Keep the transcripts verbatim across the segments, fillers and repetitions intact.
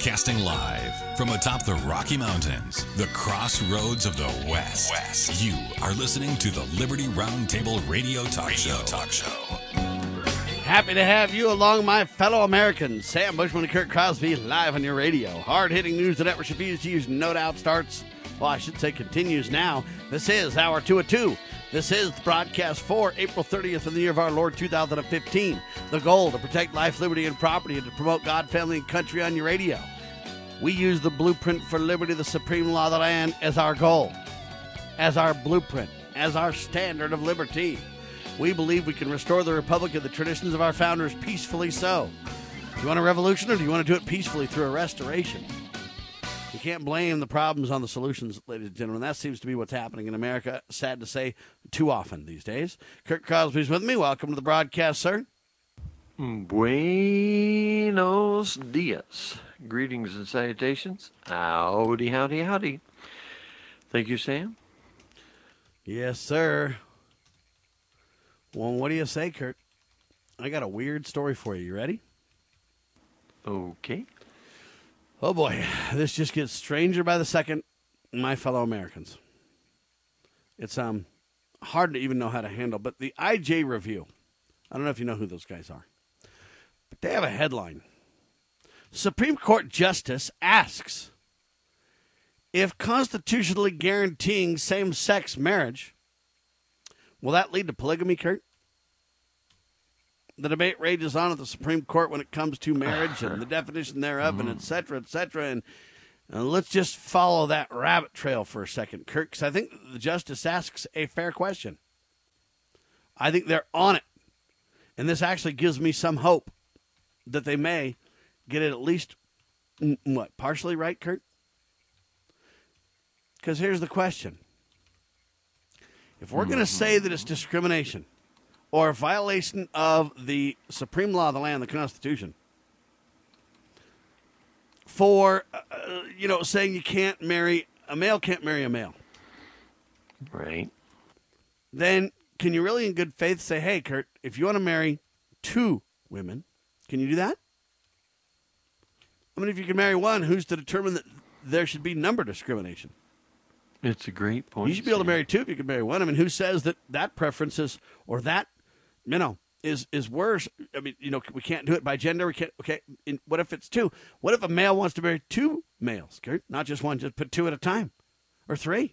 Broadcasting live from atop the Rocky Mountains, the crossroads of the West. West. You are listening to the Liberty Roundtable Radio Talk Radio Show. Talk Show. Happy to have you along, my fellow Americans. Sam Bushman and Kurt Crosby live on your radio. Hard-hitting news the network refused to use no doubt starts, well, I should say continues now. This is Hour two of two. This is the broadcast for April thirtieth in the year of our Lord two thousand fifteen. The goal to protect life, liberty, and property and to promote God, family, and country on your radio. We use the blueprint for liberty, the supreme law of the land, as our goal, as our blueprint, as our standard of liberty. We believe we can restore the republic and the traditions of our founders peacefully so. Do you want a revolution, or do you want to do it peacefully through a restoration? You can't blame the problems on the solutions, ladies and gentlemen. That seems to be what's happening in America, sad to say, too often these days. Kurt Crosby's with me. Welcome to the broadcast, sir. Buenos dias. Greetings and salutations. Howdy, howdy, howdy. Thank you, Sam. Yes, sir. Well, what do you say, Kurt? I got a weird story for you. You ready? Okay. Oh, boy. This just gets stranger by the second, my fellow Americans. It's um hard to even know how to handle, but the I J Review, I don't know if you know who those guys are, but they have a headline. Supreme Court Justice asks if constitutionally guaranteeing same-sex marriage, will that lead to polygamy, Kurt? The debate rages on at the Supreme Court when it comes to marriage and the definition thereof, mm-hmm. and et cetera, et cetera. And, and let's just follow that rabbit trail for a second, Kurt, because I think the justice asks a fair question. I think they're on it. And this actually gives me some hope that they may get it at least, what, partially right, Kurt? Because here's the question. If we're going to say that it's discrimination or a violation of the supreme law of the land, the Constitution, for, uh, you know, saying you can't marry, a male can't marry a male. Right. Then can you really in good faith say, hey, Kurt, if you want to marry two women, can you do that? I mean, if you can marry one, who's to determine that there should be number discrimination? It's a great point. You should be able to marry two if you can marry one. I mean, who says that that preference is, or that, you know, is is worse? I mean, you know, we can't do it by gender. We can't. Okay, in, what if it's two? What if a male wants to marry two males, Kurt? Not just one, just put two at a time, or three.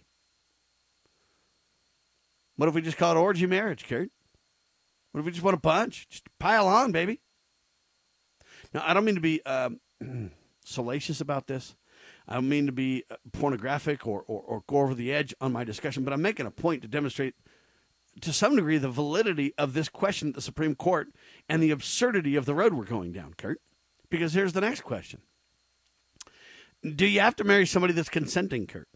What if we just call it orgy marriage, Kurt? What if we just want a bunch? Just pile on, baby. Now, I don't mean to be um, salacious about this. I don't mean to be pornographic or, or, or go over the edge on my discussion, but I'm making a point to demonstrate to some degree the validity of this question at the Supreme Court and the absurdity of the road we're going down, Kurt. Because here's the next question. Do you have to marry somebody that's consenting, Kurt?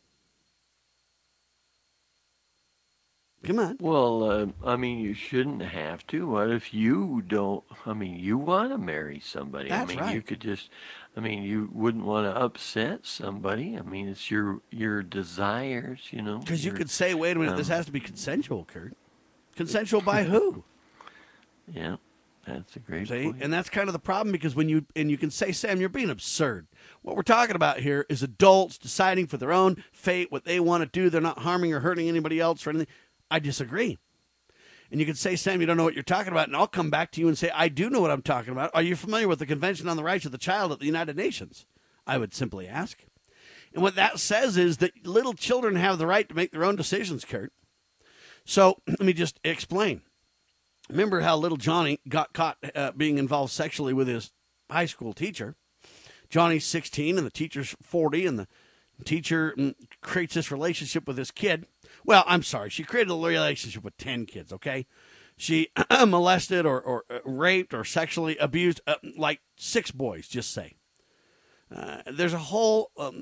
Come on. Well, uh, I mean, you shouldn't have to. What if you don't, I mean, you want to marry somebody? That's I mean, right. you could just, I mean, you wouldn't want to upset somebody. I mean, it's your your desires, you know. Because you your- could say, wait a minute, um, this has to be consensual, Kurt. Consensual by who? Yeah, that's a great See? point. And that's kind of the problem, because when you, and you can say, Sam, you're being absurd. What we're talking about here is adults deciding for their own fate, what they want to do. They're not harming or hurting anybody else or anything. I disagree. And you can say, Sam, you don't know what you're talking about, and I'll come back to you and say, I do know what I'm talking about. Are you familiar with the Convention on the Rights of the Child at the United Nations? I would simply ask. And what that says is that little children have the right to make their own decisions, Kurt. So let me just explain. Remember how little Johnny got caught uh, being involved sexually with his high school teacher? Johnny's sixteen, and the teacher's forty, and the teacher creates this relationship with this kid. Well, I'm sorry. She created a relationship with ten kids, okay? She molested or, or uh, raped or sexually abused uh, like six boys, just say. Uh, there's a whole um,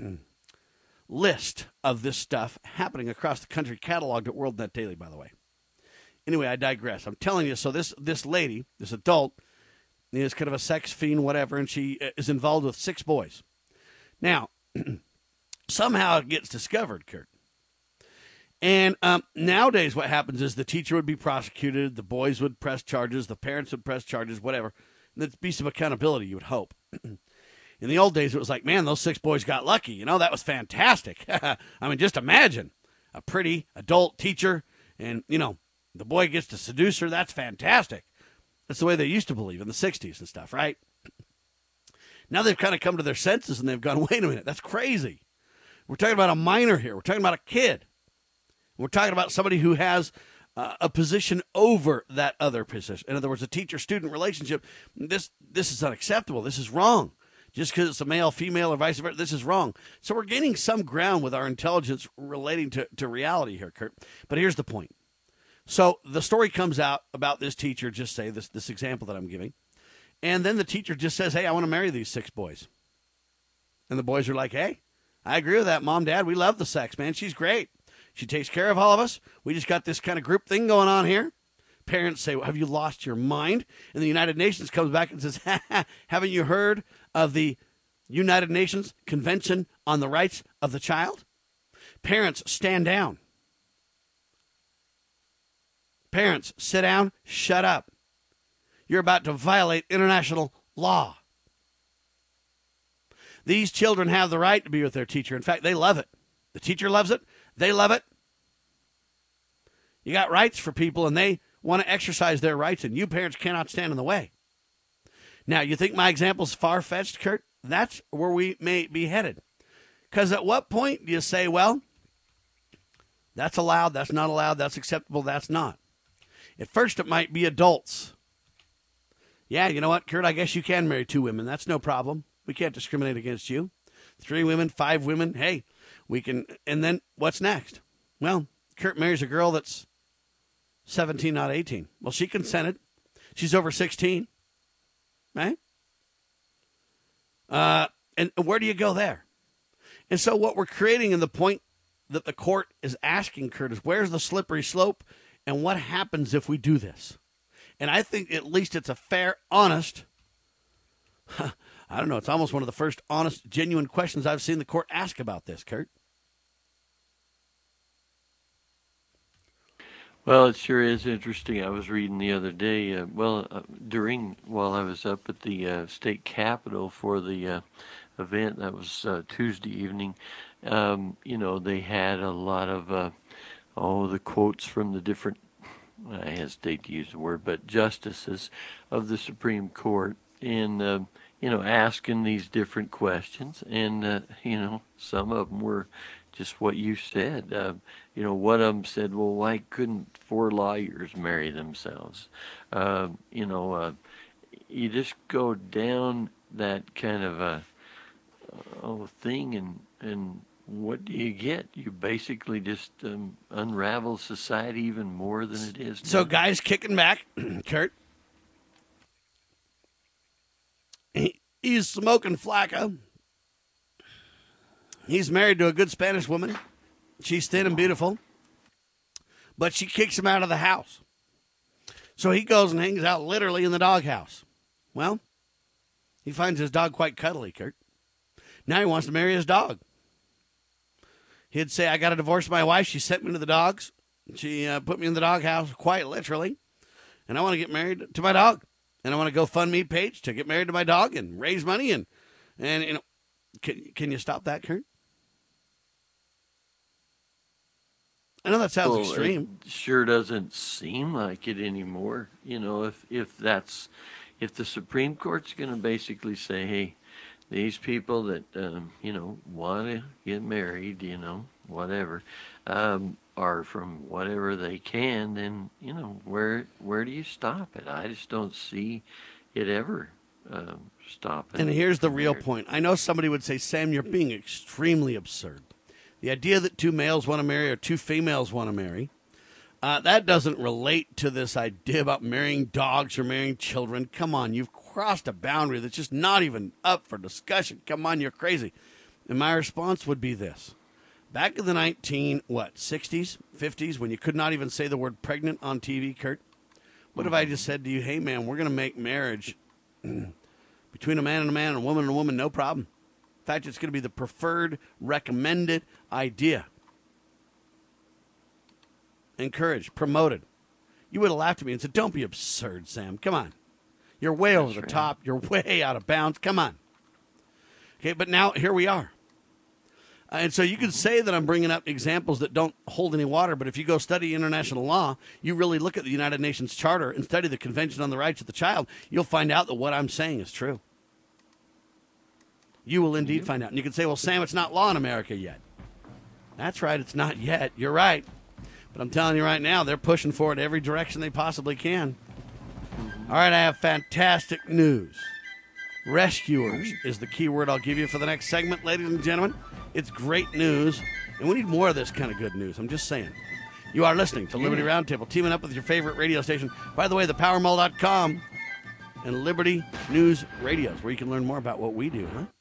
list of this stuff happening across the country, cataloged at WorldNet Daily, by the way. Anyway, I digress. I'm telling you, so this, this lady, this adult, is kind of a sex fiend, whatever, and she is involved with six boys. Now, somehow it gets discovered, Kurt. And um, nowadays what happens is the teacher would be prosecuted, the boys would press charges, the parents would press charges, whatever. And there'd be some accountability, you would hope. In the old days, it was like, man, those six boys got lucky. You know, that was fantastic. I mean, just imagine a pretty adult teacher and, you know, the boy gets to seduce her. That's fantastic. That's the way they used to believe in the sixties and stuff, right? Now they've kind of come to their senses and they've gone, wait a minute, that's crazy. We're talking about a minor here. We're talking about a kid. We're talking about somebody who has uh, a position over that other position. In other words, a teacher-student relationship. This this is unacceptable. This is wrong. Just because it's a male, female, or vice versa, this is wrong. So we're gaining some ground with our intelligence relating to, to reality here, Kurt. But here's the point. So the story comes out about this teacher, just say this, this example that I'm giving. And then the teacher just says, hey, I want to marry these six boys. And the boys are like, hey, I agree with that, Mom, Dad. We love the sex, man. She's great. She takes care of all of us. We just got this kind of group thing going on here. Parents say, well, have you lost your mind? And the United Nations comes back and says, ha, ha, haven't you heard of the United Nations Convention on the Rights of the Child? Parents, stand down. Parents, sit down, shut up. You're about to violate international law. These children have the right to be with their teacher. In fact, they love it. The teacher loves it. They love it. You got rights for people, and they want to exercise their rights, and you parents cannot stand in the way. Now, you think my example's far-fetched, Kurt? That's where we may be headed. Because at what point do you say, well, that's allowed, that's not allowed, that's acceptable, that's not? At first, it might be adults. Yeah, you know what, Kurt, I guess you can marry two women. That's no problem. We can't discriminate against you. Three women, five women, hey, we can. And then what's next? Well, Kurt marries a girl that's seventeen, not eighteen. Well, she consented. She's over sixteen, right? Uh, and where do you go there? And so what we're creating, and the point that the court is asking, Kurt, is where's the slippery slope, and what happens if we do this? And I think at least it's a fair, honest, I don't know, it's almost one of the first honest, genuine questions I've seen the court ask about this, Kurt. Well, it sure is interesting. I was reading the other day, uh, well, uh, during, while I was up at the uh, state capitol for the uh, event, that was uh, Tuesday evening, um, you know, they had a lot of, uh, oh, the quotes from the different, I hesitate to use the word, but justices of the Supreme Court in, uh, you know, asking these different questions. And, uh, you know, some of them were just what you said. Uh, you know, one of them said, well, why couldn't four lawyers marry themselves? Uh, you know, uh, you just go down that kind of a oh, thing, and, and what do you get? You basically just um, unravel society even more than it is now. So guys kicking back, Kurt. He, he's smoking flacco. He's married to a good Spanish woman. She's thin and beautiful. But she kicks him out of the house. So he goes and hangs out literally in the doghouse. Well, he finds his dog quite cuddly, Kurt. Now he wants to marry his dog. He'd say, I got to divorce my wife. She sent me to the dogs. She uh, put me in the doghouse, quite literally. And I want to get married to my dog. And I want to go fund me page to get married to my dog and raise money. And, and you know, can, can you stop that, Kurt? I know that sounds well, extreme. It sure doesn't seem like it anymore. You know, if if that's if the Supreme Court's going to basically say, hey, these people that um, you know want to get married, you know, whatever, um, are from whatever they can, then you know where where do you stop it? I just don't see it ever um, stopping. And here's the real marriage. point. I know somebody would say, Sam, you're being extremely absurd. The idea that two males want to marry or two females want to marry, uh, that doesn't relate to this idea about marrying dogs or marrying children. Come on, you've crossed a boundary that's just not even up for discussion. Come on, you're crazy. And my response would be this. Back in the nineteen, what, sixties, fifties, when you could not even say the word pregnant on T V, Kurt, what if I just said to you, hey, man, we're going to make marriage between a man and a man and a woman and a woman, no problem. In fact, it's going to be the preferred, recommended idea. Encouraged, promoted. You would have laughed at me and said, don't be absurd, Sam. Come on. You're way over That's the right. top. You're way out of bounds. Come on. Okay, but now here we are. And so you can say that I'm bringing up examples that don't hold any water, but if you go study international law, you really look at the United Nations Charter and study the Convention on the Rights of the Child, you'll find out that what I'm saying is true. You will indeed find out. And you can say, well, Sam, it's not law in America yet. That's right, it's not yet. You're right. But I'm telling you right now, they're pushing for it every direction they possibly can. All right, I have fantastic news. Rescuers is the key word I'll give you for the next segment, ladies and gentlemen. It's great news, and we need more of this kind of good news. I'm just saying. You are listening to Liberty Roundtable, teaming up with your favorite radio station. By the way, the power mall dot com and Liberty News Radios, where you can learn more about what we do, huh?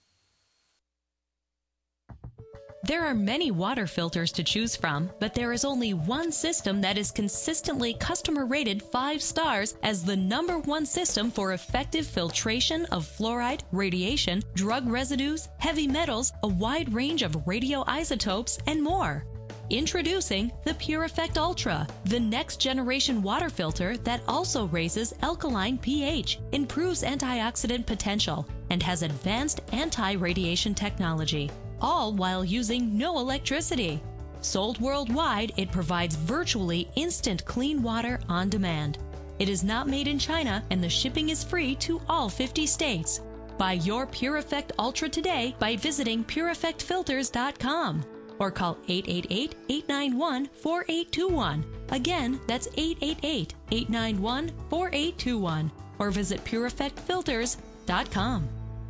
There are many water filters to choose from, but there is only one system that is consistently customer rated five stars as the number one system for effective filtration of fluoride, radiation, drug residues, heavy metals, a wide range of radioisotopes, and more. Introducing the Pure Effect Ultra, the next generation water filter that also raises alkaline pH, improves antioxidant potential, and has advanced anti-radiation technology, all while using no electricity. Sold worldwide, it provides virtually instant clean water on demand. It is not made in China, and the shipping is free to all fifty states. Buy your Pure Effect Ultra today by visiting pure effect filters dot com or call eight eight eight, eight nine one, four eight two one. Again, that's eight eight eight, eight nine one, four eight two one or visit pure effect filters dot com.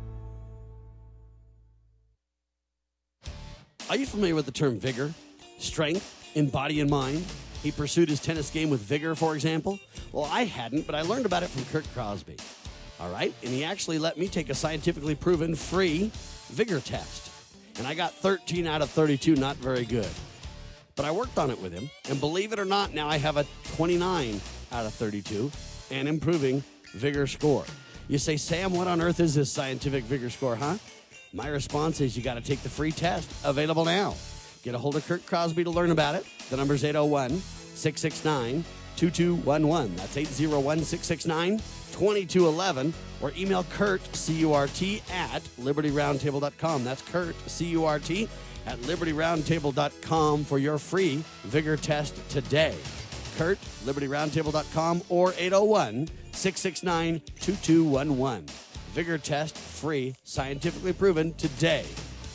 Are you familiar with the term vigor, strength in body and mind? He pursued his tennis game with vigor, for example. Well, I hadn't, but I learned about it from Kurt Crosby. All right? And he actually let me take a scientifically proven free vigor test. And I got thirteen out of thirty-two, not very good. But I worked on it with him. And believe it or not, now I have a twenty-nine out of thirty-two and improving vigor score. You say, Sam, what on earth is this scientific vigor score, huh? My response is you got to take the free test, available now. Get a hold of Kurt Crosby to learn about it. The number's eight oh one, six six nine, two two one one. That's eight oh one, six six nine, two two one one. Or email Kurt, C U R T, at liberty roundtable dot com. That's Kurt, C U R T, at liberty roundtable dot com for your free vigor test today. Kurt, liberty roundtable dot com or eight oh one, six six nine, two two one one. Vigor test, free, scientifically proven today.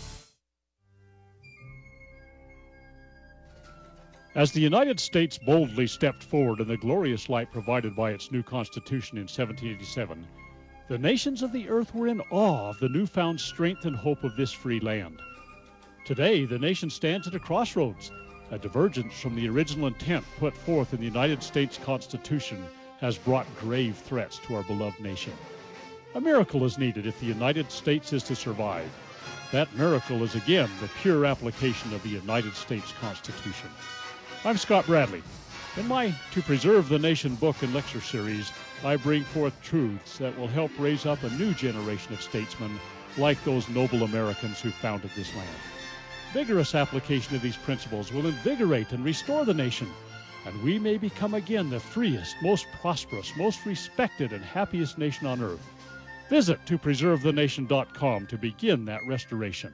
As the United States boldly stepped forward in the glorious light provided by its new Constitution in seventeen eighty-seven, the nations of the earth were in awe of the newfound strength and hope of this free land. Today, the nation stands at a crossroads. A divergence from the original intent put forth in the United States Constitution has brought grave threats to our beloved nation. A miracle is needed if the United States is to survive. That miracle is again the pure application of the United States Constitution. I'm Scott Bradley. In my To Preserve the Nation book and lecture series, I bring forth truths that will help raise up a new generation of statesmen like those noble Americans who founded this land. Vigorous application of these principles will invigorate and restore the nation, and we may become again the freest, most prosperous, most respected, and happiest nation on earth. Visit to preserve the nation dot com to begin that restoration.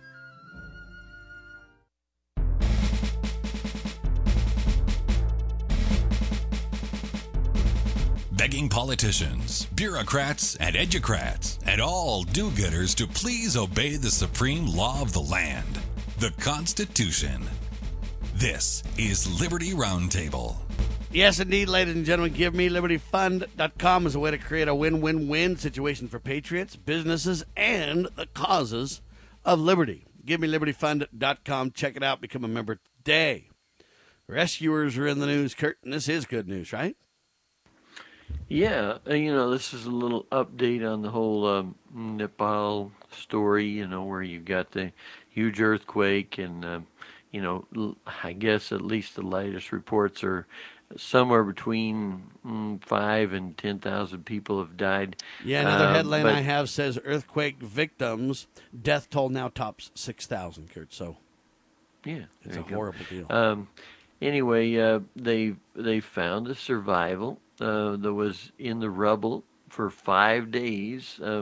Begging politicians, bureaucrats, and educrats, and all do-gooders to please obey the supreme law of the land, the Constitution. This is Liberty Roundtable. Yes, indeed, ladies and gentlemen, give me liberty fund dot com is a way to create a win-win-win situation for patriots, businesses, and the causes of liberty. give me liberty fund dot com. Check it out. Become a member today. Rescuers are in the news, Kurt, and this is good news, right? Yeah, uh, you know, this is a little update on the whole um, Nepal story, you know, where you got the huge earthquake and, uh, you know, l- I guess at least the latest reports are somewhere between mm, five and ten thousand people have died. Yeah, another Um, headline but- I have says earthquake victims, death toll now tops six thousand, Kurt. So Yeah, it's there a you go. horrible deal. Um, anyway, uh, they they found a survival uh, that was in the rubble for five days. Um,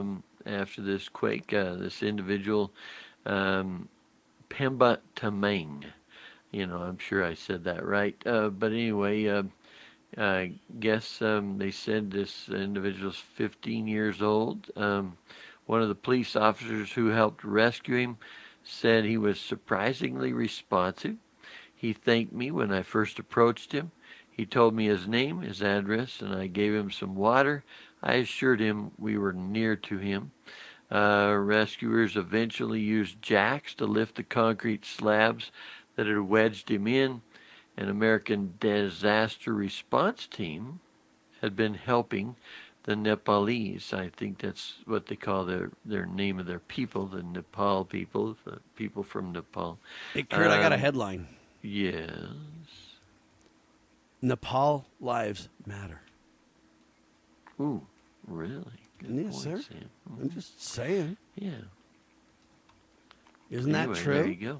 after this quake. Uh, this individual, um, Pemba Tamang. You know, I'm sure I said that right. Uh, but anyway, uh, I guess um, they said this individual's fifteen years old. Um, one of the police officers who helped rescue him said he was surprisingly responsive. He thanked me when I first approached him. He told me his name, his address, and I gave him some water. I assured him we were near to him. Uh, rescuers eventually used jacks to lift the concrete slabs that had wedged him in. An American disaster response team had been helping the Nepalese. I think that's what they call their, their name of their people, the Nepal people, the people from Nepal. Hey, Kurt, um, I got a Um, headline. Yes. Nepal lives matter. Ooh, really? Good Yes, point, sir. Sam. I'm just saying. Yeah. Isn't Anyway, that true? There you go.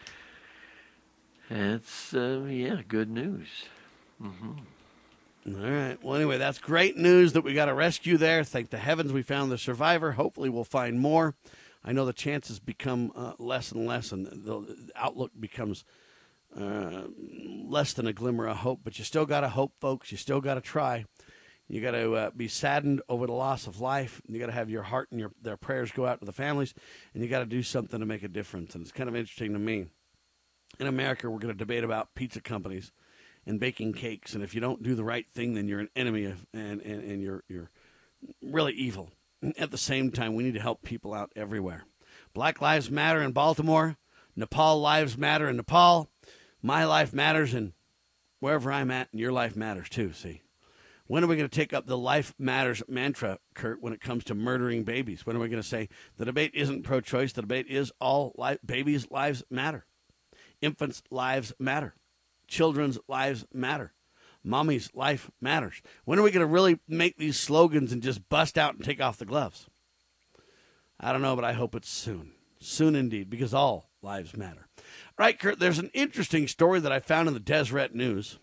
That's, uh, yeah, good news. Mm-hmm. All right. Well, anyway, that's great news that we got a rescue there. Thank the heavens we found the survivor. Hopefully we'll find more. I know the chances become uh, less and less, and the outlook becomes uh, less than a glimmer of hope. But you still got to hope, folks. You still got to try. You got to uh, be saddened over the loss of life. You got to have your heart and your their prayers go out to the families, and you got to do something to make a difference. And it's kind of interesting to me. In America, we're going to debate about pizza companies and baking cakes, and if you don't do the right thing, then you're an enemy of, and, and, and you're you're really evil. At the same time, we need to help people out everywhere. Black Lives Matter in Baltimore. Nepal Lives Matter in Nepal. My life matters, and wherever I'm at, and your life matters too, see. When are we going to take up the life matters mantra, Kurt, when it comes to murdering babies? When are we going to say the debate isn't pro-choice, the debate is all li- babies' lives matter. Infants' lives matter. Children's lives matter. Mommy's life matters. When are we going to really make these slogans and just bust out and take off the gloves? I don't know, but I hope it's soon. Soon indeed, because all lives matter. All right, Kurt, there's an interesting story that I found in the Deseret News.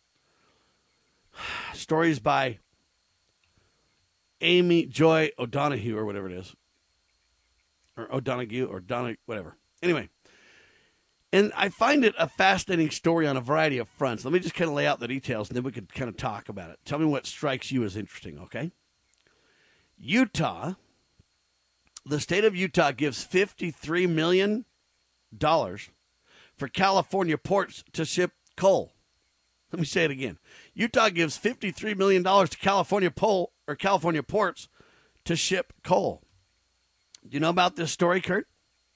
Stories by Amy Joy O'Donoghue, or whatever it is. Or O'Donoghue, or Donoghue, whatever. Anyway. And I find it a fascinating story on a variety of fronts. Let me just kind of lay out the details, and then we could kind of talk about it. Tell me what strikes you as interesting, okay? Utah, the state of Utah gives fifty-three million dollars for California ports to ship coal. Let me say it again. Utah gives fifty-three million dollars to California pole or California ports to ship coal. Do you know about this story, Kurt?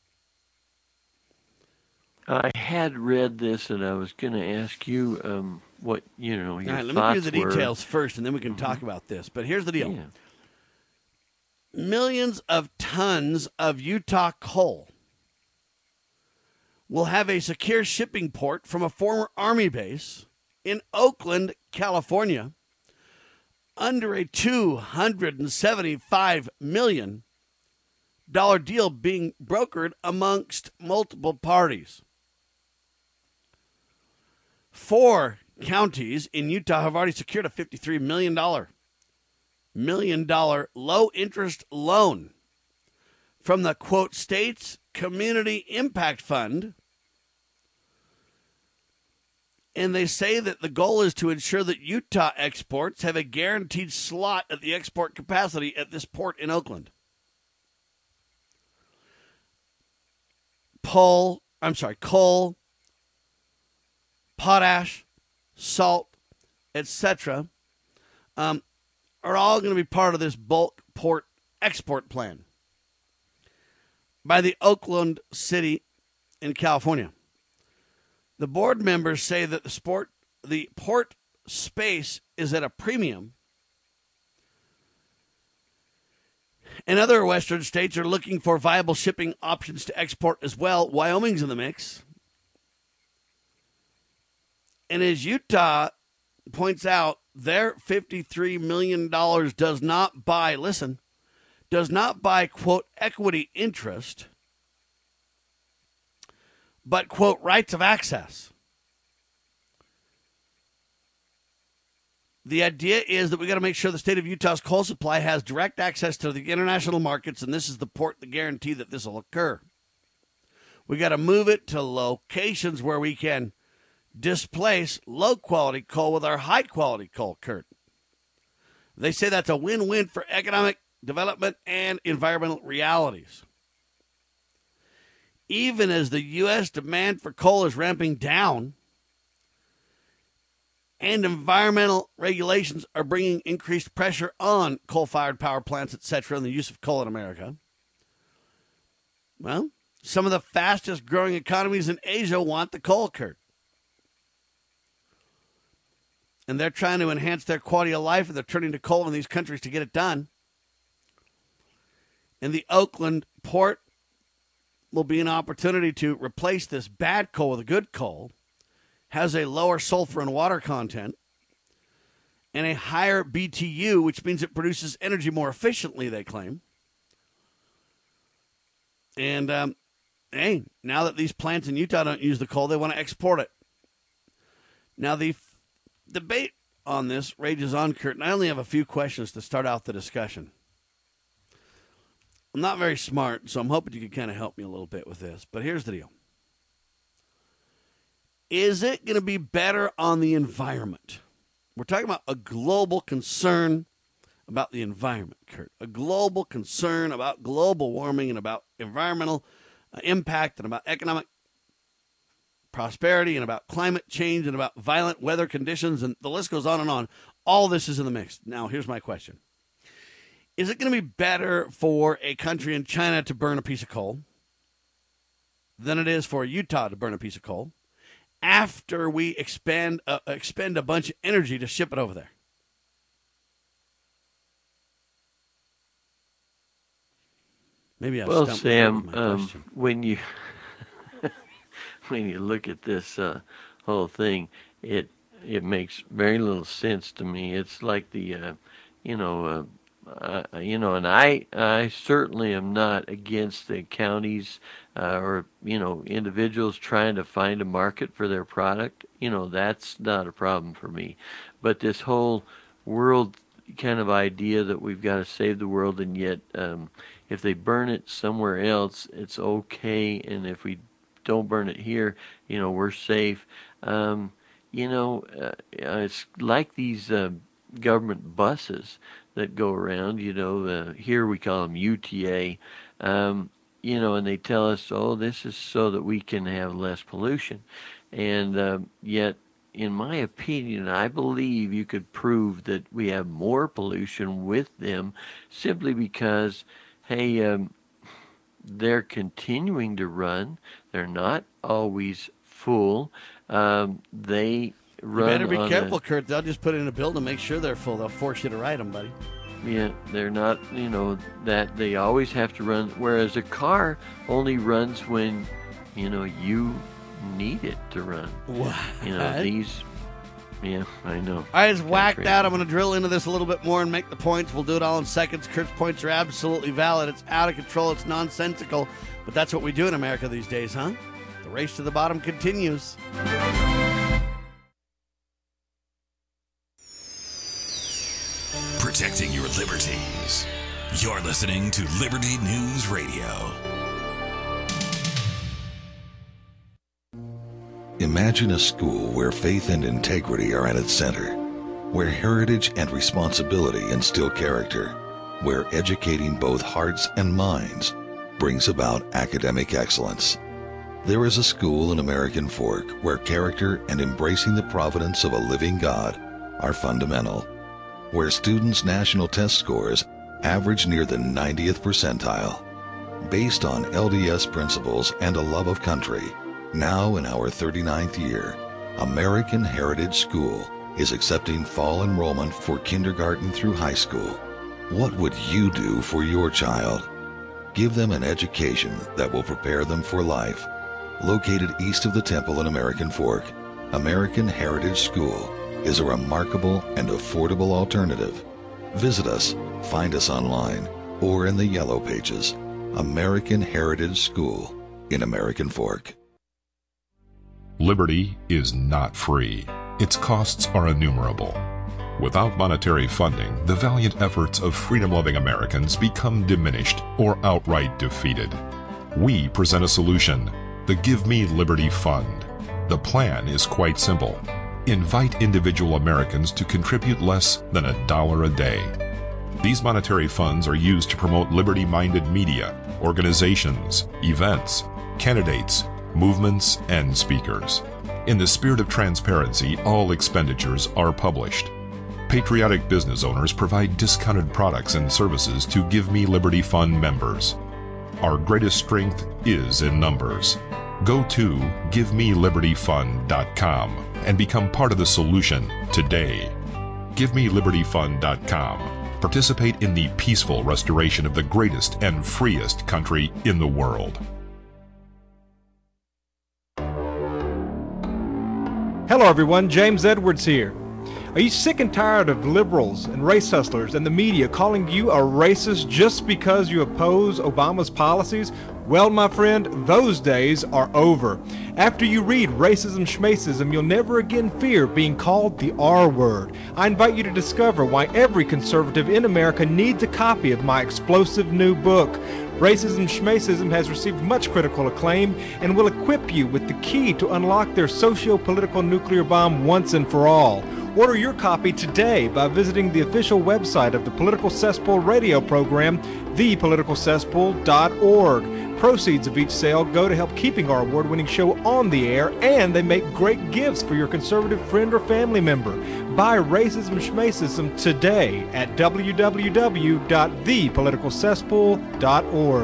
I had read this, and I was going to ask you um, what, you know, your All right, let thoughts me give you the were. details first, and then we can Mm-hmm. talk about this. But here's the deal. Yeah. Millions of tons of Utah coal will have a secure shipping port from a former Army base in Oakland, California, under a two hundred seventy-five million dollars deal being brokered amongst multiple parties. Four counties in Utah have already secured a fifty-three million dollars million dollar low-interest loan from the, quote, State's Community Impact Fund. And they say that the goal is to ensure that Utah exports have a guaranteed slot at the export capacity at this port in Oakland. Coal, I'm sorry, coal, potash, salt, et cetera, um, are all going to be part of this bulk port export plan by the Oakland City in California. The board members say that the sport, the port space is at a premium, and other western states are looking for viable shipping options to export as well. Wyoming's in the mix. And as Utah points out, their fifty-three million dollars does not buy, listen, does not buy, quote, equity interest, but, quote, rights of access. the idea is that we got to make sure the state of Utah's coal supply has direct access to the international markets, and this is the port that guarantee that this will occur. We got to move it to locations where we can displace low-quality coal with our high-quality coal, Kurt. They say that's a win-win for economic development and environmental realities. Even as the U S demand for coal is ramping down and environmental regulations are bringing increased pressure on coal-fired power plants, et cetera, and the use of coal in America, well, some of the fastest-growing economies in Asia want the coal, Kurt. And they're trying to enhance their quality of life, and they're turning to coal in these countries to get it done. And the Oakland port will be an opportunity to replace this bad coal with a good coal, has a lower sulfur and water content, and a higher B T U, which means it produces energy more efficiently, they claim. And, um, hey, now that these plants in Utah don't use the coal, they want to export it. Now, the f- debate on this rages on, Kurt, and I only have a few questions to start out the discussion. I'm not very smart, so I'm hoping you can kind of help me a little bit with this. But here's the deal. Is it going to be better on the environment? We're talking about a global concern about the environment, Kurt. A global concern about global warming and about environmental uh, impact and about economic prosperity and about climate change and about violent weather conditions, and the list goes on and on. All this is in the mix. Now, here's my question. Is it going to be better for a country in China to burn a piece of coal than it is for Utah to burn a piece of coal after we expend, uh, expend a bunch of energy to ship it over there? Maybe I well, stumped Sam, my um, question. when you when you look at this uh, whole thing, it it makes very little sense to me. It's like the, uh, you know, uh, uh, you know, and I I certainly am not against the counties uh, or you know individuals trying to find a market for their product. You know, that's not a problem for me. But this whole world kind of idea that we've got to save the world, and yet um, if they burn it somewhere else, it's okay, and if we don't burn it here, you know, we're safe. Um, you know, uh, it's like these uh, government buses that go around, you know, uh, here we call them U T A, um, you know, and they tell us, oh, this is so that we can have less pollution. And uh, yet, in my opinion, I believe you could prove that we have more pollution with them simply because, hey, um, they're continuing to run. They're not always full. Um, they run. You better be on careful, a, Kurt. They'll just put it in a bill to make sure they're full. They'll force you to ride them, buddy. Yeah, they're not, you know, that they always have to run. Whereas a car only runs when, you know, you need it to run. What? You know, these. Yeah, I know. I just whacked crazy. out. I'm going to drill into this a little bit more and make the points. We'll do it all in seconds. Kurt's points are absolutely valid. It's out of control. It's nonsensical. But that's what we do in America these days, huh? The race to the bottom continues. Protecting your liberties. You're listening to Liberty News Radio. Imagine a school where faith and integrity are at its center, where heritage and responsibility instill character, where educating both hearts and minds brings about academic excellence. There is a school in American Fork where character and embracing the providence of a living God are fundamental, where students' national test scores average near the ninetieth percentile. Based on L D S principles and a love of country, now in our thirty-ninth year, American Heritage School is accepting fall enrollment for kindergarten through high school. What would you do for your child? Give them an education that will prepare them for life. Located east of the temple in American Fork, American Heritage School is a remarkable and affordable alternative. Visit us, find us online, or in the Yellow Pages. American Heritage School in American Fork. Liberty is not free. Its costs are innumerable. Without monetary funding, the valiant efforts of freedom-loving Americans become diminished or outright defeated. We present a solution, the Give Me Liberty Fund. The plan is quite simple. Invite individual Americans to contribute less than a dollar a day. These monetary funds are used to promote liberty-minded media, organizations, events, candidates, movements, and speakers. In the spirit of transparency, all expenditures are published. Patriotic business owners provide discounted products and services to Give Me Liberty Fund members. Our greatest strength is in numbers. Go to give me liberty fund dot com and become part of the solution today. give me liberty fund dot com. Participate in the peaceful restoration of the greatest and freest country in the world. Hello everyone, James Edwards here. Are you sick and tired of liberals and race hustlers and the media calling you a racist just because you oppose Obama's policies? Well, my friend, those days are over. After you read Racism Schmacism, you'll never again fear being called the R word. I invite you to discover why every conservative in America needs a copy of my explosive new book. Racism Schmacism has received much critical acclaim and will equip you with the key to unlock their socio-political nuclear bomb once and for all. Order your copy today by visiting the official website of the Political Cesspool radio program, the political cesspool dot org. Proceeds of each sale go to help keeping our award-winning show on the air, and they make great gifts for your conservative friend or family member. Buy Racism Schmacism today at w w w dot the political cesspool dot org.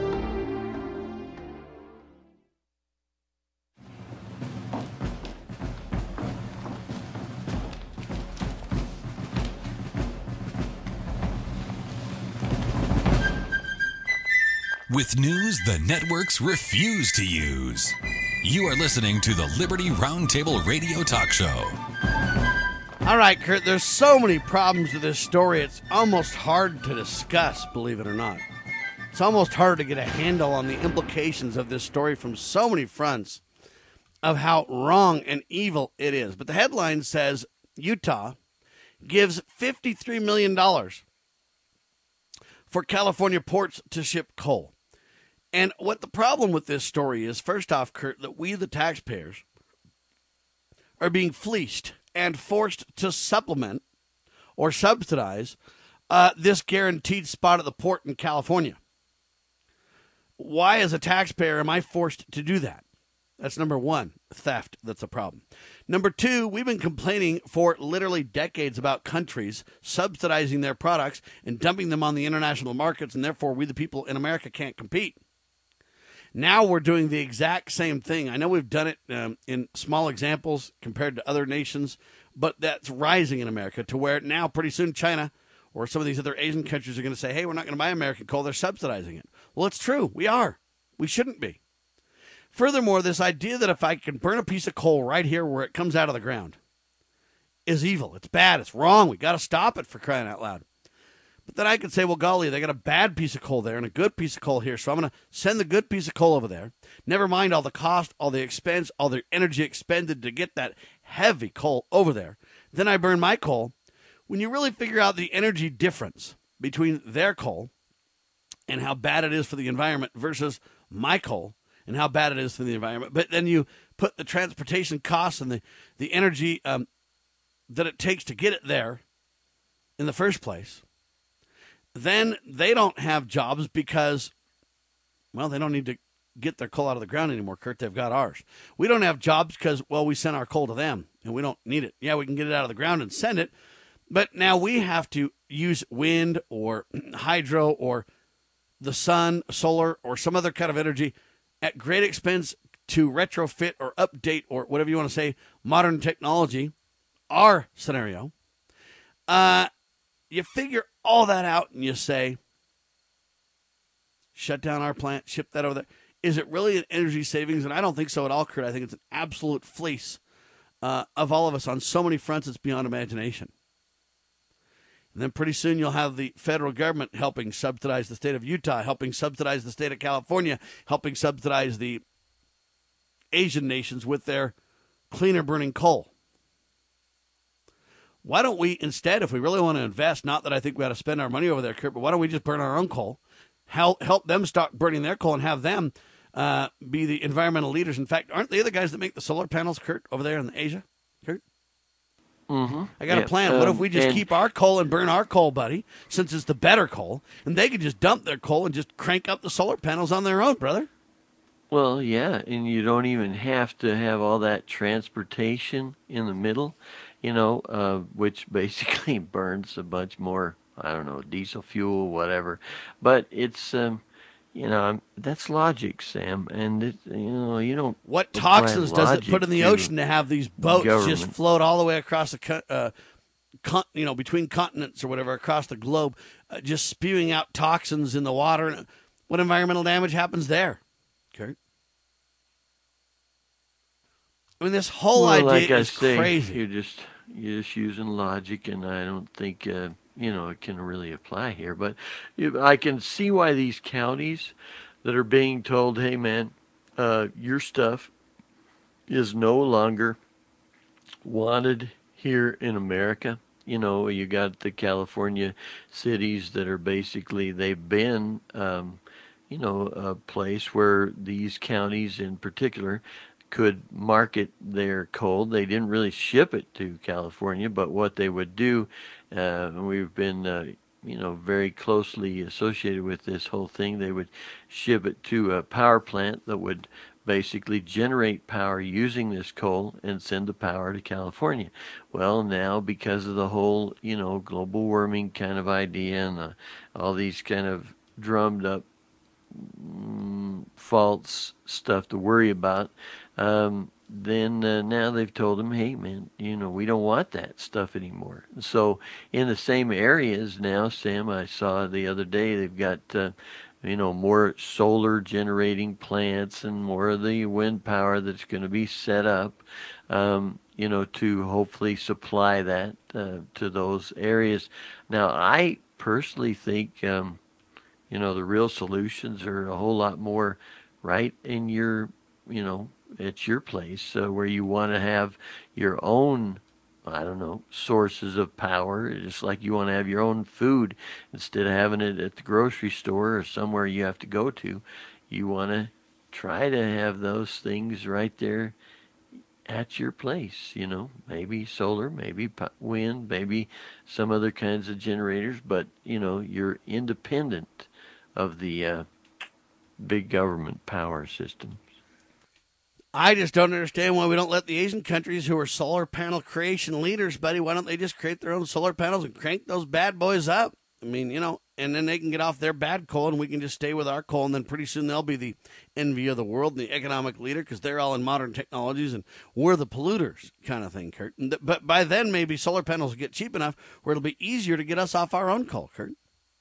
With news the networks refuse to use. You are listening to the Liberty Roundtable Radio Talk Show. All right, Kurt, there's so many problems with this story, it's almost hard to discuss, believe it or not. It's almost hard to get a handle on the implications of this story from so many fronts of how wrong and evil it is. But the headline says Utah gives fifty-three million dollars for California ports to ship coal. And what the problem with this story is, first off, Kurt, that we, the taxpayers, are being fleeced and forced to supplement or subsidize uh, this guaranteed spot at the port in California. Why, as a taxpayer, am I forced to do that? That's number one, theft. That's a problem. Number two, we've been complaining for literally decades about countries subsidizing their products and dumping them on the international markets, and therefore we, the people in America, can't compete. Now we're doing the exact same thing. I know we've done it um, in small examples compared to other nations, but that's rising in America to where now pretty soon China or some of these other Asian countries are going to say, hey, we're not going to buy American coal. They're subsidizing it. Well, it's true. We are. We shouldn't be. Furthermore, this idea that if I can burn a piece of coal right here where it comes out of the ground is evil. It's bad. It's wrong. We got to stop it, for crying out loud. But then I could say, well, golly, they got a bad piece of coal there and a good piece of coal here, so I'm going to send the good piece of coal over there. Never mind all the cost, all the expense, all the energy expended to get that heavy coal over there. Then I burn my coal. When you really figure out the energy difference between their coal and how bad it is for the environment versus my coal and how bad it is for the environment, but then you put the transportation costs and the, the energy um, that it takes to get it there in the first place, then they don't have jobs because, well, they don't need to get their coal out of the ground anymore, Kurt. They've got ours. We don't have jobs because, well, we sent our coal to them and we don't need it. Yeah, we can get it out of the ground and send it, but now we have to use wind or hydro or the sun, solar, or some other kind of energy at great expense to retrofit or update or whatever you want to say, modern technology, our scenario. Uh, you figure all that out and you say, shut down our plant, ship that over there. Is it really an energy savings? And I don't think so at all, Kurt. I think it's an absolute fleece uh, of all of us on so many fronts it's beyond imagination. And then pretty soon you'll have the federal government helping subsidize the state of Utah, helping subsidize the state of California, helping subsidize the Asian nations with their cleaner burning coal. why don't we instead, if we really want to invest, not that I think we ought to spend our money over there, Kurt, but why don't we just burn our own coal, help, help them stop burning their coal and have them uh, be the environmental leaders? In fact, aren't they the guys that make the solar panels, Kurt, over there in Asia, Kurt? Mm-hmm. I got yeah. a plan. Um, what if we just and, keep our coal and burn our coal, buddy, since it's the better coal, and they could just dump their coal and just crank up the solar panels on their own, brother? Well, yeah, and you don't even have to have all that transportation in the middle, you know, uh, which basically burns a bunch more, I don't know, diesel fuel, whatever. But it's, um, you know, that's logic, Sam, and, it, you know, you don't... What toxins does it put in the to ocean to have these boats government. just float all the way across the, co- uh, con- you know, between continents or whatever, across the globe, uh, just spewing out toxins in the water? What environmental damage happens there, Kurt? I mean, this whole well, idea like I is say, crazy. You're just you're just using logic, and I don't think uh, you know it can really apply here. But you, I can see why these counties that are being told, "Hey, man, uh, your stuff is no longer wanted here in America." You know, you got the California cities that are basically they've been, um, you know, a place where these counties in particular could market their coal. They didn't really ship it to California, but what they would do, uh, we've been, uh, you know, very closely associated with this whole thing. They would ship it to a power plant that would basically generate power using this coal and send the power to California. Well, now because of the whole, you know, global warming kind of idea and uh, all these kind of drummed up mm, false stuff to worry about, um, then uh, now they've told them, hey, man, you know, we don't want that stuff anymore. So in the same areas now, Sam, I saw the other day, they've got, uh, you know, more solar generating plants and more of the wind power that's going to be set up, um, you know, to hopefully supply that uh, to those areas. Now, I personally think, um, you know, the real solutions are a whole lot more right in your, you know, it's your place uh, where you want to have your own, I don't know, sources of power, just like you want to have your own food instead of having it at the grocery store or somewhere you have to go to. You want to try to have those things right there at your place, you know, maybe solar, maybe wind, maybe some other kinds of generators, but, you know, you're independent of the uh, big government power system. I just don't understand why we don't let the Asian countries who are solar panel creation leaders, buddy, why don't they just create their own solar panels and crank those bad boys up? I mean, you know, and then they can get off their bad coal and we can just stay with our coal, and then pretty soon they'll be the envy of the world and the economic leader because they're all in modern technologies and we're the polluters kind of thing, Kurt. And th- but by then maybe solar panels will get cheap enough where it'll be easier to get us off our own coal, Kurt.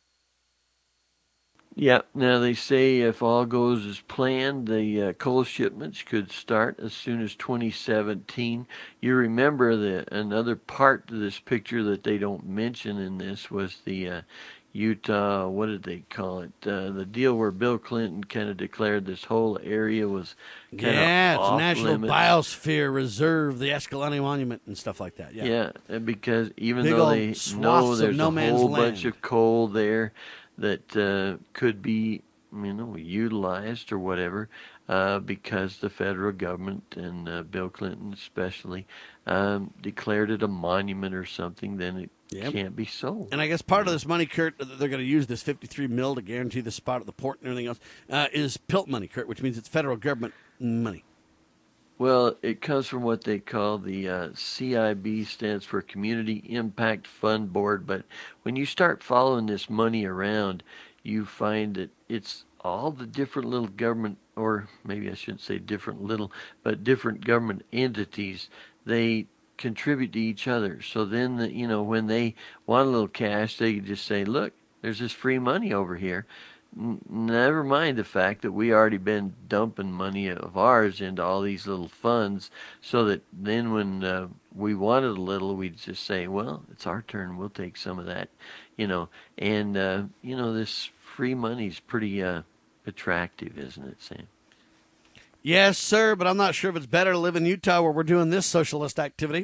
Yeah, now they say if all goes as planned, the uh, coal shipments could start as soon as twenty seventeen. You remember that another part to this picture that they don't mention in this was the uh, Utah, what did they call it? Uh, the deal where Bill Clinton kind of declared this whole area was kind yeah, of it's off National limits. Biosphere Reserve, the Escalante Monument and stuff like that. Yeah, yeah, because even Big though old they swaths know of there's no a man's whole land. bunch of coal there that uh, could be, you know, utilized or whatever, uh, because the federal government and uh, Bill Clinton especially um, declared it a monument or something, then it yep. can't be sold. And I guess part of this money, Kurt, that they're going to use this fifty-three mil to guarantee the spot at the port and everything else, uh, is P I L T money, Kurt, which means it's federal government money. Well, it comes from what they call the uh, C I B, stands for Community Impact Fund Board. But when you start following this money around, you find that it's all the different little government, or maybe I shouldn't say different little, but different government entities, they contribute to each other. So then, the, you know, when they want a little cash, they can just say, look, there's this free money over here. Never mind the fact that we already been dumping money of ours into all these little funds, so that then when uh, we wanted a little, we'd just say, well, it's our turn, we'll take some of that, you know. And, uh, you know, this free money's pretty uh, attractive, isn't it, Sam? Yes, sir, but I'm not sure if it's better to live in Utah where we're doing this socialist activity,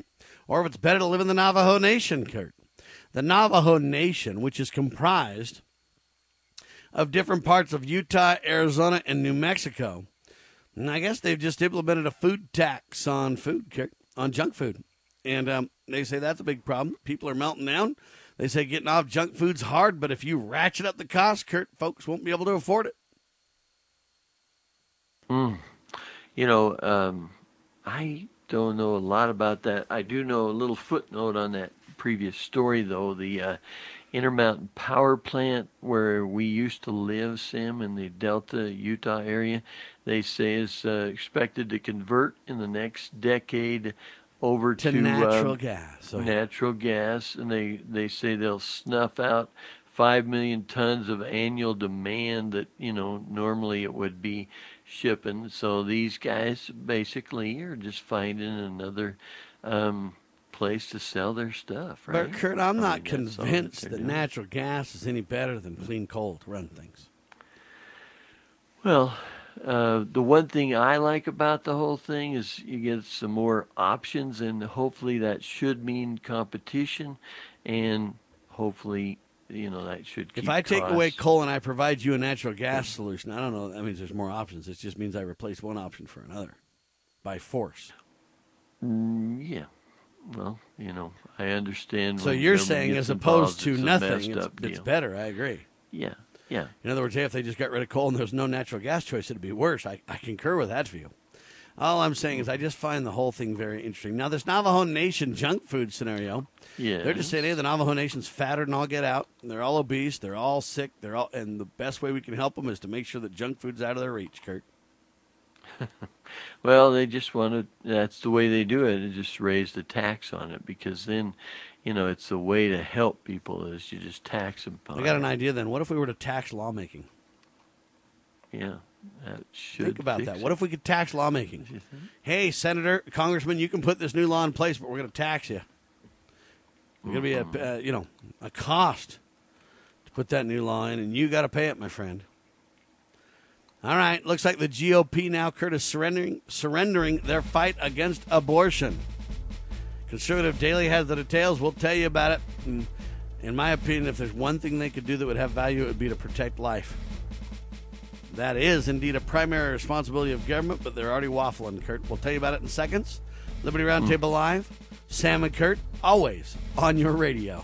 or if it's better to live in the Navajo Nation, Kurt. The Navajo Nation, which is comprised of different parts of Utah, Arizona, and New Mexico. And I guess they've just implemented a food tax on food, Kurt, on junk food. And um, they say that's a big problem. People are melting down. They say getting off junk food's hard, but if you ratchet up the cost, Kurt, folks won't be able to afford it. Mm. You know, um, I don't know a lot about that. I do know a little footnote on that previous story, though. The uh, Intermountain Power Plant where we used to live, Sam, in the Delta, Utah area, they say is uh, expected to convert in the next decade over to, to natural um, gas. Oh, natural yeah. gas, and they, they say they'll snuff out five million tons of annual demand that, you know, normally it would be shipping. So these guys basically are just finding another um, place to sell their stuff, right? But, Kurt, I'm I not mean, that's all that convinced they're that doing. natural gas is any better than clean coal to run things. Well, uh, the one thing I like about the whole thing is you get some more options, and hopefully that should mean competition, and hopefully, you know, that should keep If I take costs. away coal and I provide you a natural gas solution, I don't know, that means there's more options. It just means I replace one option for another by force. Mm, yeah. Well, you know, I understand. So when you're government saying gets as opposed involved, to it's a nothing, messed it's, up it's deal. better. I agree. Yeah, yeah. In other words, hey, if they just got rid of coal and there was no natural gas choice, it'd be worse. I, I concur with that view. All I'm saying is I just find the whole thing very interesting. Now, this Navajo Nation junk food scenario, Yeah. they're just saying, hey, the Navajo Nation's fatter than all get out. They're all obese. They're all sick. They're all, and the best way we can help them is to make sure that junk food's out of their reach, Kurt. Well, they just want to, that's the way they do it, is just raise the tax on it, because then, you know, it's the way to help people is you just tax them. I got an idea then. What if we were to tax lawmaking? Yeah, that should Think about fix that. it. What if we could tax lawmaking? Hey, Senator, Congressman, you can put this new law in place, but we're going to tax you. There's going to be a, uh, you know, a cost to put that new law in, and you got to pay it, my friend. All right, looks like the G O P now, Kurt, is surrendering, surrendering their fight against abortion. Conservative Daily has the details. We'll tell you about it. And in my opinion, if there's one thing they could do that would have value, it would be to protect life. That is indeed a primary responsibility of government, but they're already waffling, Kurt. We'll tell you about it in seconds. Liberty Roundtable Live, Sam and Kurt, always on your radio.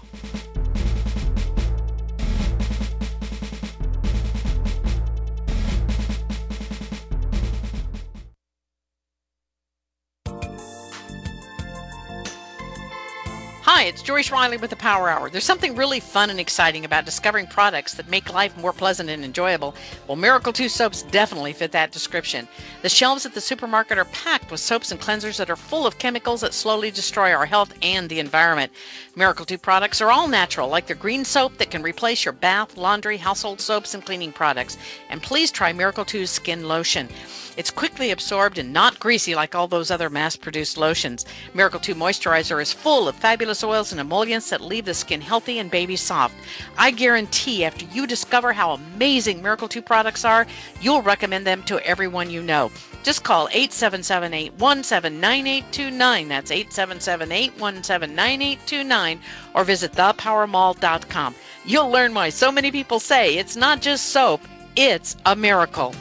Hi, it's Joyce Riley with the Power Hour. There's something really fun and exciting about discovering products that make life more pleasant and enjoyable. Well, Miracle two soaps definitely fit that description. The shelves at the supermarket are packed with soaps and cleansers that are full of chemicals that slowly destroy our health and the environment. Miracle two products are all natural, like their green soap that can replace your bath, laundry, household soaps, and cleaning products. And please try Miracle two's skin lotion. It's quickly absorbed and not greasy like all those other mass-produced lotions. Miracle two Moisturizer is full of fabulous oils and emollients that leave the skin healthy and baby soft. I guarantee after you discover how amazing Miracle two products are, you'll recommend them to everyone you know. Just call eight seven seven, eight one seven, nine eight two nine. That's eight seven seven, eight one seven, nine eight two nine. Or visit the power mall dot com. You'll learn why so many people say it's not just soap, it's a miracle.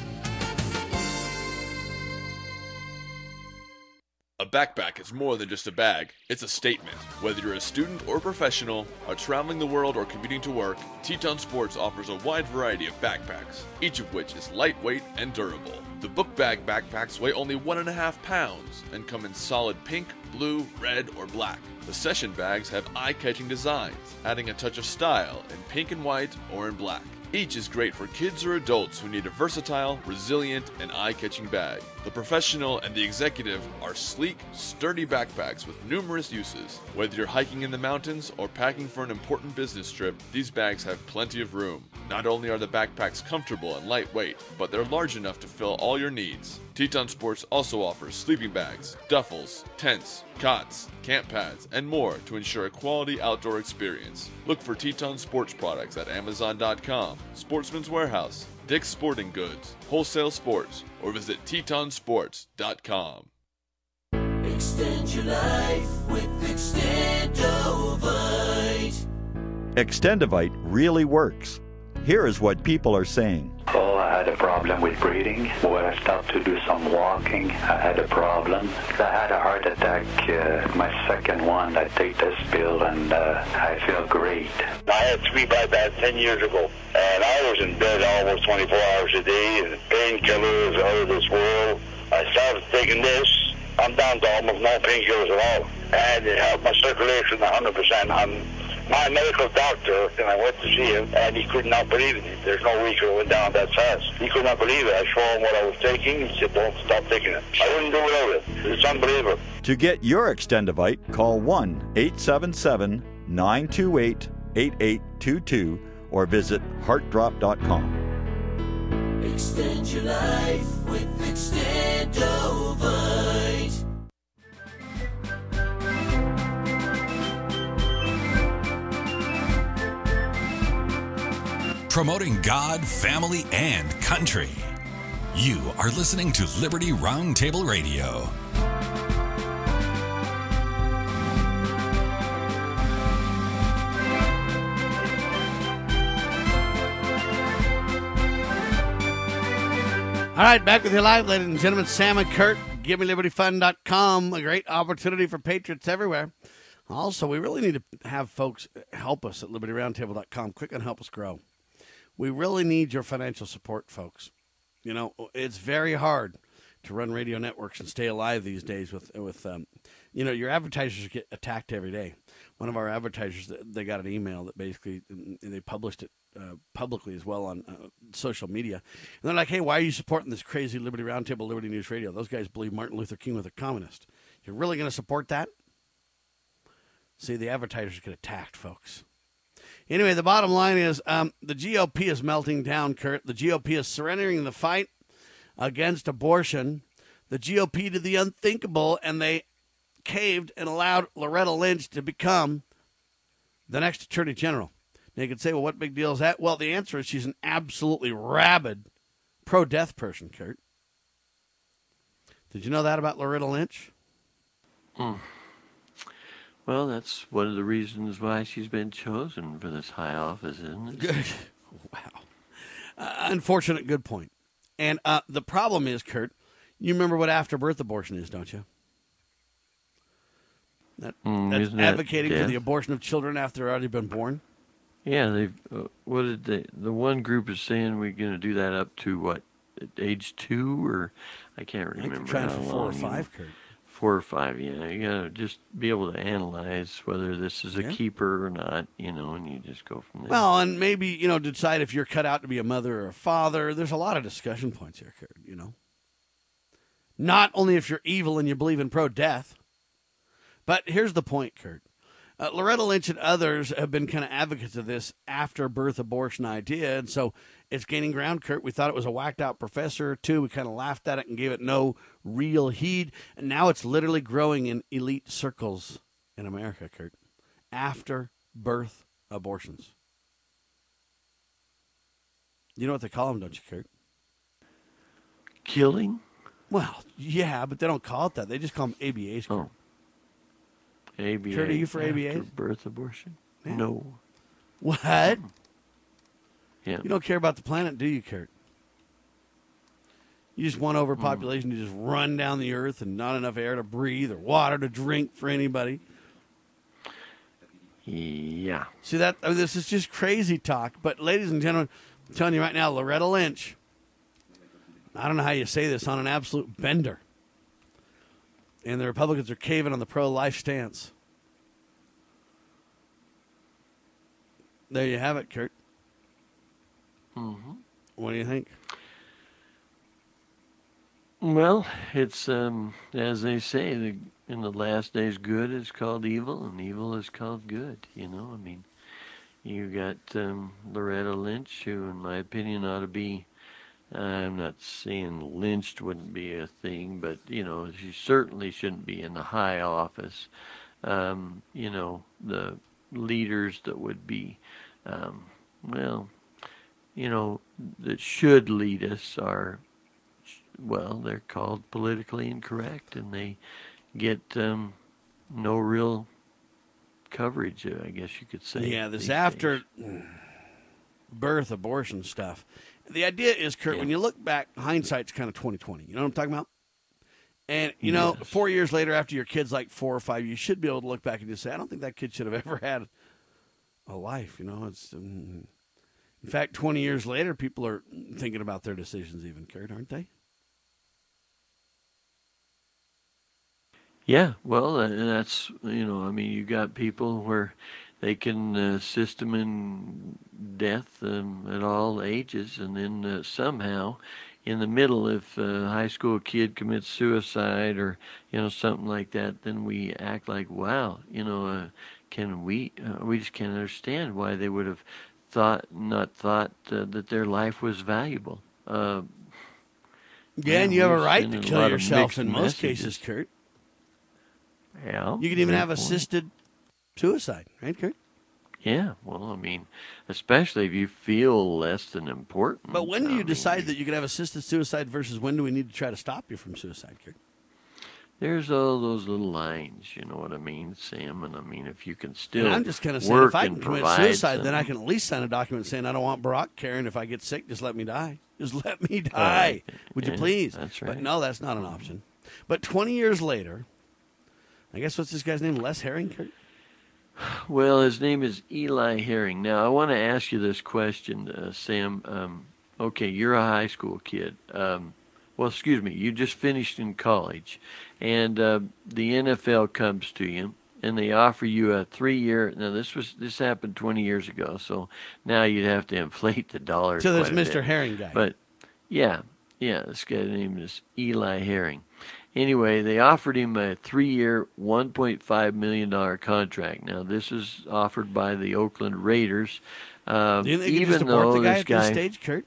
A backpack is more than just a bag, it's a statement. Whether you're a student or professional, are traveling the world or commuting to work, Teton Sports offers a wide variety of backpacks, each of which is lightweight and durable. The book bag backpacks weigh only one and a half pounds and come in solid pink, blue, red, or black. The session bags have eye-catching designs, adding a touch of style in pink and white or in black. Each is great for kids or adults who need a versatile, resilient, and eye-catching bag. The professional and the executive are sleek, sturdy backpacks with numerous uses. Whether you're hiking in the mountains or packing for an important business trip, these bags have plenty of room. Not only are the backpacks comfortable and lightweight, but they're large enough to fill all your needs. Teton Sports also offers sleeping bags, duffels, tents, cots, camp pads, and more to ensure a quality outdoor experience. Look for Teton Sports products at amazon dot com, Sportsman's Warehouse, Dick's Sporting Goods, Wholesale Sports, or visit teton sports dot com. Extend your life with Extendovite. Extendovite really works. Here is what people are saying. Oh, I had a problem with breathing. When I stopped to do some walking, I had a problem. I had a heart attack, uh, my second one. I take this pill and uh, I feel great. I had three bypass ten years ago, and I was in bed almost twenty-four hours a day, and painkillers out of this world. I started taking this. I'm down to almost no painkillers at all, and it helped my circulation one hundred percent. I'm my medical doctor, and I went to see him, and he could not believe it. There's no way he could have went down that fast. He could not believe it. I showed him what I was taking. He said, don't stop taking it. I wouldn't do without it. It's unbelievable. To get your Extendovite, call one eight seven seven, nine two eight, eight eight two two or visit heart drop dot com. Extend your life with Extendovite. Promoting God, family, and country. You are listening to Liberty Roundtable Radio. All right, back with you live, ladies and gentlemen. Sam and Kurt, give me liberty fund dot com, a great opportunity for patriots everywhere. Also, we really need to have folks help us at liberty roundtable dot com. Quick and help us grow. We really need your financial support, folks. You know, it's very hard to run radio networks and stay alive these days with, with um, you know, your advertisers get attacked every day. One of our advertisers, they got an email that basically, they published it uh, publicly as well on uh, social media. And they're like, hey, why are you supporting this crazy Liberty Roundtable, Liberty News Radio? Those guys believe Martin Luther King was a communist. You're really going to support that? See, the advertisers get attacked, folks. Anyway, the bottom line is um, the G O P is melting down, Kurt. The G O P is surrendering the fight against abortion. The G O P did the unthinkable, and they caved and allowed Loretta Lynch to become the next Attorney General. Now, you could say, well, what big deal is that? Well, the answer is she's an absolutely rabid pro-death person, Kurt. Did you know that about Loretta Lynch? Mm. Well, that's one of the reasons why she's been chosen for this high office, isn't it? Good. Wow. Uh, unfortunate good point. And uh, the problem is, Kurt, you remember what after-birth abortion is, don't you? That, mm, that's isn't that advocating death? for the abortion of children after they've already been born. Yeah, they. Uh, what did they? The one group is saying we're going to do that up to what, at age two, or I can't remember. I think they're trying how for four long, or five, you know. Kurt. Four or five, yeah. You got to just be able to analyze whether this is a Yeah. keeper or not, you know, and you just go from there. Well, and maybe, you know, decide if you're cut out to be a mother or a father. There's a lot of discussion points here, Kurt, you know. Not only if you're evil and you believe in pro-death, but here's the point, Kurt. Uh, Loretta Lynch and others have been kind of advocates of this after-birth abortion idea, and so it's gaining ground, Kurt. We thought it was a whacked-out professor or two. We kind of laughed at it and gave it no real heed, and now it's literally growing in elite circles in America, Kurt. After-birth abortions. You know what they call them, don't you, Kurt? Killing? Well, yeah, but they don't call it that. They just call them A B As, Kurt. Oh. A B A. Kurt, are you for A B As? Birth abortion? Yeah. No. What? Yeah. You don't care about the planet, do you, Kurt? You just want overpopulation to just run down the earth and not enough air to breathe or water to drink for anybody. Yeah. See, that I mean, this is just crazy talk. But, ladies and gentlemen, I'm telling you right now, Loretta Lynch, I don't know how you say this, on an absolute bender. And the Republicans are caving on the pro-life stance. There you have it, Kurt. Mm-hmm. What do you think? Well, it's, um, as they say, the, in the last days, good is called evil, and evil is called good, you know? I mean, you got um, Loretta Lynch, who, in my opinion, ought to be, I'm not saying lynched wouldn't be a thing, but, you know, she certainly shouldn't be in the high office. Um, you know, the leaders that would be, um, well, you know, that should lead us are, well, they're called politically incorrect, and they get um, no real coverage, uh, I guess you could say. Yeah, this these after days. birth abortion stuff. The idea is, Kurt, Yeah. when you look back, hindsight's kind of twenty twenty. You know what I'm talking about? And, you know, Yes. four years later, after your kid's like four or five, you should be able to look back and just say, I don't think that kid should have ever had a life. You know, it's, um, in fact, twenty years later, people are thinking about their decisions even, Kurt, aren't they? Yeah, well, uh, that's, you know, I mean, you got people where they can uh, assist them in death um, at all ages, and then uh, somehow in the middle, if a high school kid commits suicide or, you know, something like that, then we act like, wow, you know, uh, can we, uh, we just can't understand why they would have thought, not thought uh, that their life was valuable. Uh, Yeah, and you have a we're right to sending a kill lot of yourself mixed in most messages. cases, Kurt. Yeah. You can even good have point. assisted suicide, right, Kurt? Yeah, well, I mean, especially if you feel less than important. But when do I you mean, decide that you can have assisted suicide versus when do we need to try to stop you from suicide, Kurt? There's all those little lines, you know what I mean, Sam? And I mean, if you can still And I'm just kind of saying, work if I and can commit provide suicide, then I some- can at least sign a document saying I don't want Barack care, and if I get sick, just let me die. Just let me die. Right. Would you Yeah, please? that's But right. no, that's not an option. But twenty years later, I guess what's this guy's name? Les Herring, Kurt? Well, his name is Eli Herring. Now, I want to ask you this question, uh, Sam. Um, okay, you're a high school kid. Um, well, excuse me, you just finished in college, and uh, the N F L comes to you, and they offer you a three-year. Now, this was this happened twenty years ago, so now you'd have to inflate the dollar. So there's quite a Mister bit. Herring guy. But yeah, yeah, this guy's name is Eli Herring. Anyway, they offered him a three-year, one point five million dollars contract. Now, this is offered by the Oakland Raiders. Uh, Do you think you even just abort though the guy this at guy, this stage, Kurt?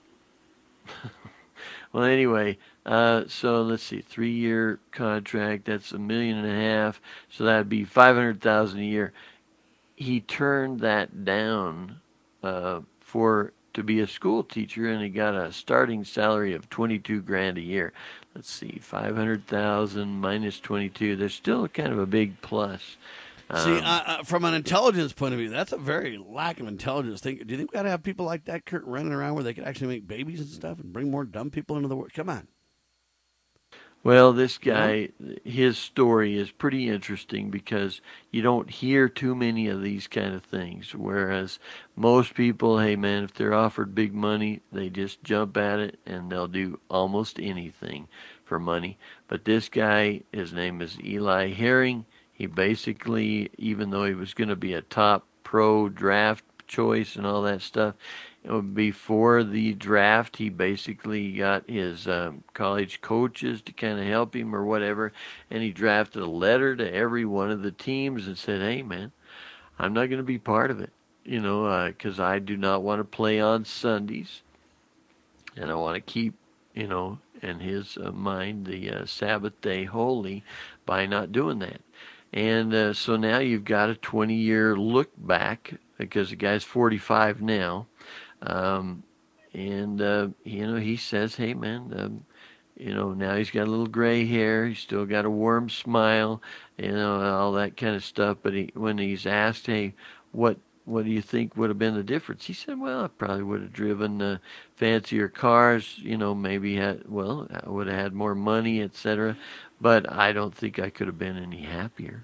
well, anyway, uh, so let's see, three-year contract. That's a million and a half. So that'd be five hundred thousand a year. He turned that down uh, for to be a school teacher, and he got a starting salary of twenty-two grand a year. Let's see, five hundred thousand minus twenty-two. There's still kind of a big plus. See, Um, uh, uh, from an intelligence point of view, that's a very lack of intelligence thing. Do you think we got to have people like that, Kurt, running around where they could actually make babies and stuff and bring more dumb people into the world? Come on. Well, this guy, his story is pretty interesting because you don't hear too many of these kind of things. Whereas most people, hey man, if they're offered big money, they just jump at it and they'll do almost anything for money. But this guy, his name is Eli Herring. He basically, even though he was going to be a top pro draft choice and all that stuff, before the draft, he basically got his um, college coaches to kind of help him or whatever, and he drafted a letter to every one of the teams and said, hey, man, I'm not going to be part of it, you know, because uh, I do not want to play on Sundays, and I want to keep, you know, in his uh, mind, the uh, Sabbath day holy by not doing that. And uh, so now you've got a twenty-year look back because the guy's forty-five now. Um, and, uh, you know, he says, hey, man, um, you know, now he's got a little gray hair. He's still got a warm smile, you know, all that kind of stuff. But he, when he's asked, hey, what what do you think would have been the difference? He said, well, I probably would have driven uh, fancier cars, you know, maybe had, well, I would have had more money, et cetera. But I don't think I could have been any happier.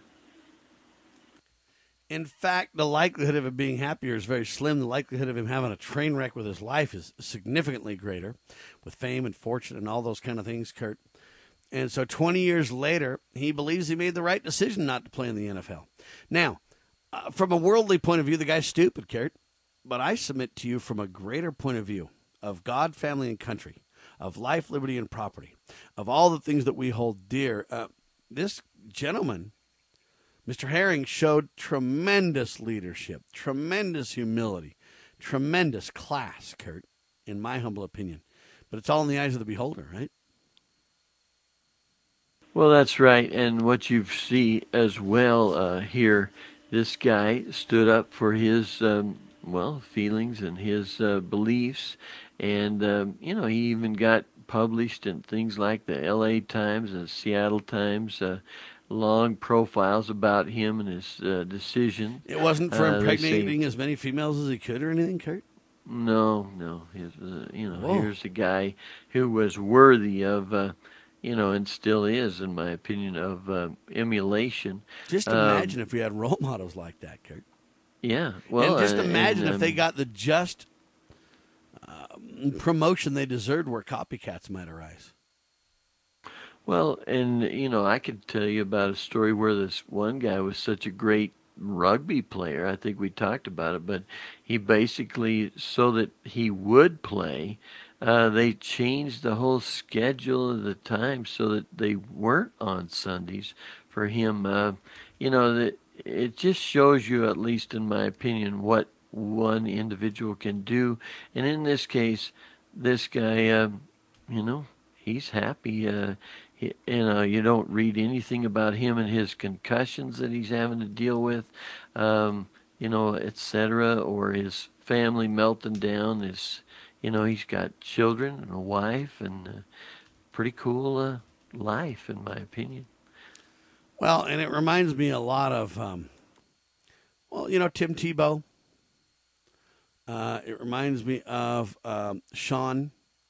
In fact, the likelihood of him being happier is very slim. The likelihood of him having a train wreck with his life is significantly greater with fame and fortune and all those kind of things, Kurt. And so twenty years later, he believes he made the right decision not to play in the N F L. Now, uh, from a worldly point of view, the guy's stupid, Kurt. But I submit to you from a greater point of view of God, family, and country, of life, liberty, and property, of all the things that we hold dear. Uh, this gentleman, Mister Herring, showed tremendous leadership, tremendous humility, tremendous class, Kurt, in my humble opinion. But it's all in the eyes of the beholder, right? Well, that's right. And what you see as well uh, here, this guy stood up for his, um, well, feelings and his uh, beliefs. And, um, you know, he even got published in things like the L A Times and Seattle Times. Uh, long profiles about him and his uh, decision. It wasn't for Uh, they impregnating say- as many females as he could or anything, Kurt? No, no. His, uh, you know, Whoa. here's a guy who was worthy of, uh, you know, and still is, in my opinion, of uh, emulation. Just Um, imagine if we had role models like that, Kurt. Yeah, well, and just uh, imagine and, if they um, got the just um, promotion they deserved where copycats might arise. Well, and, you know, I could tell you about a story where this one guy was such a great rugby player. I think we talked about it, but he basically, so that he would play, uh, they changed the whole schedule of the time so that they weren't on Sundays for him. Uh, you know, that it just shows you, at least in my opinion, what one individual can do. And in this case, this guy, uh, you know, he's happy. Uh, he, you know, you don't read anything about him and his concussions that he's having to deal with, um, you know, et cetera, or his family melting down. His, you know, he's got children and a wife and a pretty cool uh, life, in my opinion. Well, and it reminds me a lot of, um, well, you know, Tim Tebow. Uh, it reminds me of um, Sean.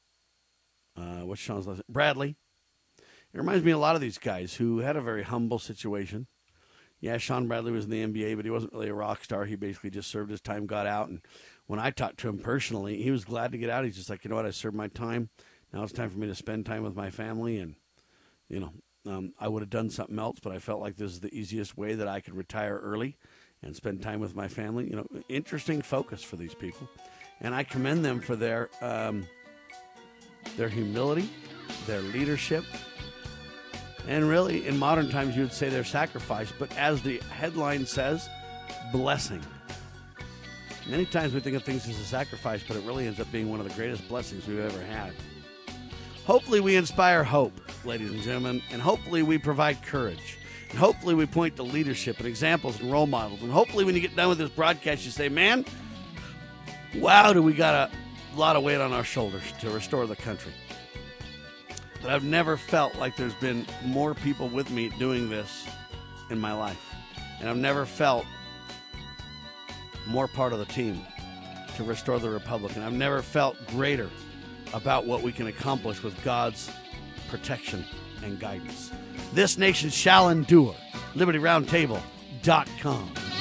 Uh, what's Sean's last name? Bradley. It reminds me a lot of these guys who had a very humble situation. Yeah, Sean Bradley was in the N B A, but he wasn't really a rock star. He basically just served his time, got out. And when I talked to him personally, he was glad to get out. He's just like, you know what, I served my time. Now it's time for me to spend time with my family. And, you know, um, I would have done something else, but I felt like this is the easiest way that I could retire early and spend time with my family. You know, interesting focus for these people. And I commend them for their um, their humility, their leadership, and really, in modern times, you would say their sacrifice. But as the headline says, blessing. Many times we think of things as a sacrifice, but it really ends up being one of the greatest blessings we've ever had. Hopefully we inspire hope, ladies and gentlemen, and hopefully we provide courage. And hopefully we point to leadership and examples and role models. And hopefully when you get done with this broadcast, you say, man, wow, do we got a lot of weight on our shoulders to restore the country. But I've never felt like there's been more people with me doing this in my life. And I've never felt more part of the team to restore the Republic. And I've never felt greater about what we can accomplish with God's protection and guidance. This nation shall endure. Liberty Roundtable dot com.